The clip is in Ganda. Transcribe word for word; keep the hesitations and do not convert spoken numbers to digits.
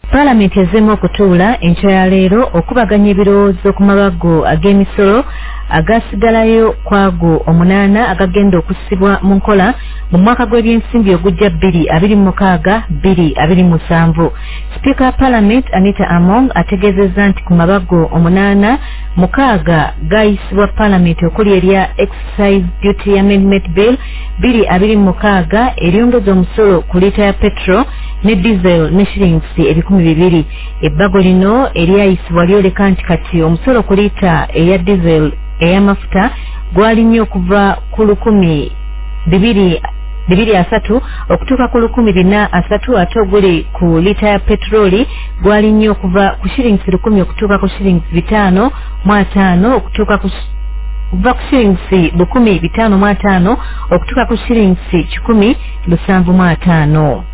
Parliament ezemu okutuula enkya ya leero okubaganya ebirowoozo ku mabago ag'emisolo agasigalayo kwago omunaana agagenda okusibwa mu nkola mu mwaka gw'ebyensimbi ogujja bbiri abiri mu mukaaga bbiri abiri mu musanvu. Speaker wa Parliament Anita Among ategeezezza nti ku mabago omunaana mukaaga gayisibwa Parliament okuli erya Excise Duty Amendment Bill bbiri abiri mu mukaaga eryongeza omusolo ku liita ya petrol ne diesel ne shillings ebikumi bibiri. Ebbago lino eryayisibwa lyoleka nti kati omusolo ku liita eya diesel ey'amafuta gwali nnyo okuva ku lukumi bibiri bibiri asatu okutuuka ku lukumi bina asatu ate oguli ku liita ya petroli gwali nnyo okuva ku shillings lukumi okutuuka ku shillings bitaano mu ataano okutuuka ku kuva ku shillings lukumi bitaano mu ataano okutuuka ku shillings kikumi lusanvu mu ataano.